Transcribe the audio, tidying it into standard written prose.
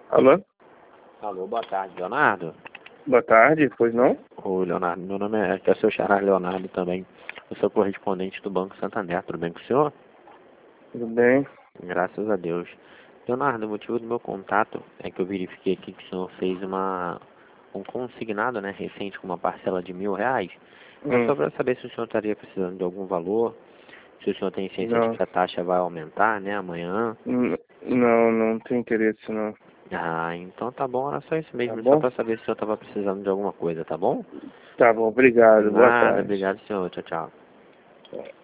Alô? Alô, boa tarde, Leonardo. Boa tarde, pois não? Oi, Leonardo, meu nome é seu xará Leonardo também. Eu sou correspondente do Banco Santander, tudo bem com o senhor? Tudo bem? Graças a Deus. Leonardo, o motivo do meu contato é que eu verifiquei aqui que o senhor fez um consignado, né, recente com uma parcela de R$ 1.000. É só para saber se o senhor estaria precisando de algum valor, se o senhor tem ciência de Não. que a taxa vai aumentar, né, amanhã. Não, não tem interesse não. Ah, então tá bom, era só isso Tá mesmo, só bom? para saber se o senhor estava precisando de alguma coisa, tá bom? Tá bom, obrigado. Boa Nada, tarde. obrigado, senhor. Tchau, tchau.